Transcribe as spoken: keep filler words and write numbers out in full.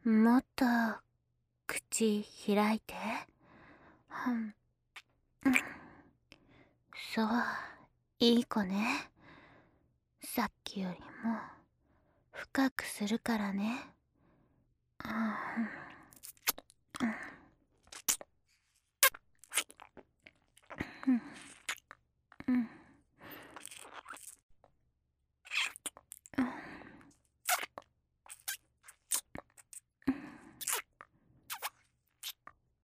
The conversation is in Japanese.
もっと口開いて。うん、そう、いい子ね。さっきよりも深くするからね。うん、うん、